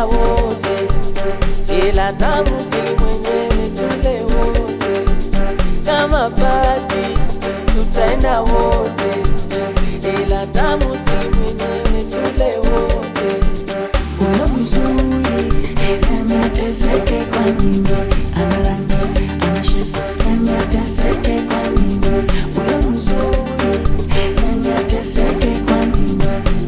tutaenda wote, ila tamu si mwenyewe tule wote. Kama party tutaenda wote, ila tamu si mwenyewe tule wote. Ulo mzuri, yameteseke kwa nini? Analangi, anashika, yameteseke kwa nini? Ulo mzuri, yameteseke kwa nini?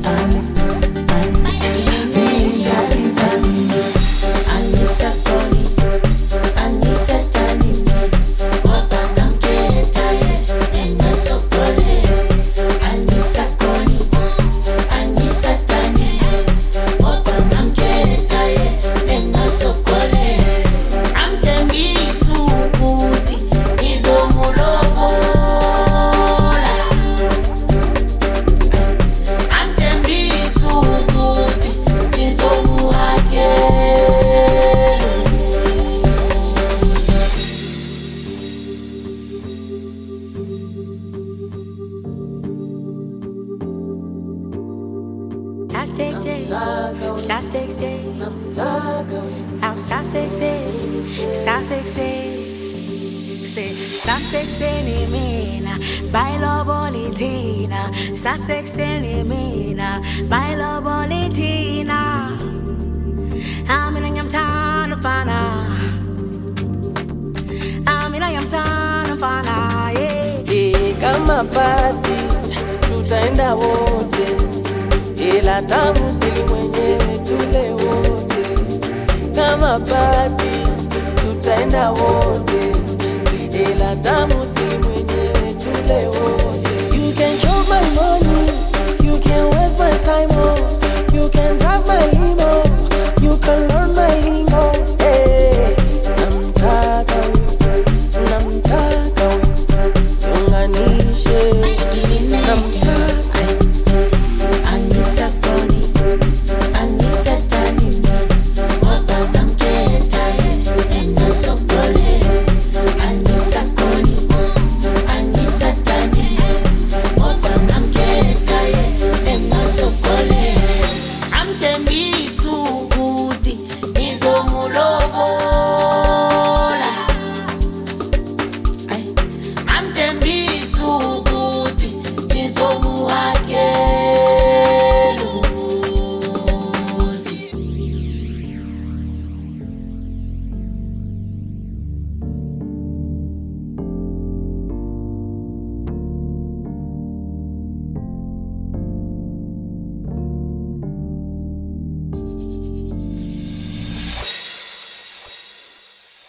Sexy mina, bailo bolitina. Amina yamtana fana. Amina yamtana fana. Kama party tutaenda wote, ila tamu si mwenyewe tule wote. Kama party tutaenda wote,